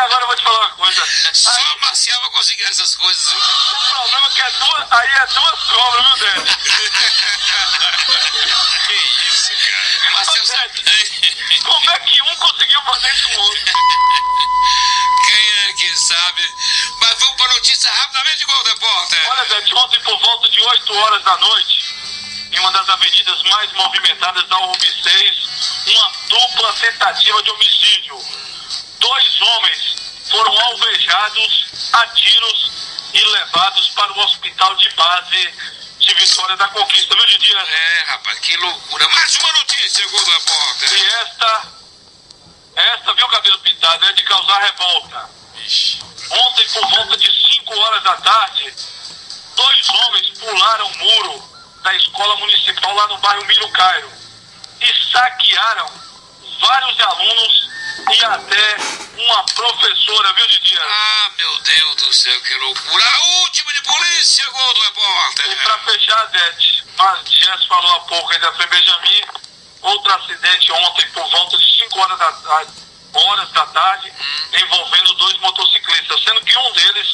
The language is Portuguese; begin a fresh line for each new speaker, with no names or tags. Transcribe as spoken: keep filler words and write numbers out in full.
agora eu vou te falar uma coisa.
Só
Aí,
Marcial vai conseguir essas coisas, viu?
o problema é que é duas, aí é duas cobras, viu, Dede?
Que isso, cara. Marcial sabe.
Como é que um conseguiu fazer isso com o outro?
Quem é que sabe? Mas vamos para a notícia rapidamente, Gol Repórter.
Olha, Dede, ontem por volta de oito horas da noite, em uma das avenidas mais movimentadas da U R B seis, uma dupla tentativa de homicídio. Dois homens foram alvejados a tiros e levados para o hospital de base de Vitória da Conquista, viu, Didi?
É, rapaz, que loucura. Mais uma notícia, Gol Repórter.
E esta, esta, viu, cabelo pintado, é de causar revolta.
Ixi.
Ontem, por volta de cinco horas da tarde, dois homens pularam o muro da escola municipal lá no bairro Miro Cairo e saquearam vários alunos e até uma professora, viu, Didi?
Ah, meu Deus do céu, que loucura. A última de polícia, Gol do Repórter.
E para fechar, Dete, mas Jess falou há pouco aí da Frei Benjamin, outro acidente ontem por volta de cinco horas da, horas da tarde, hum. envolvendo dois motociclistas, sendo que um deles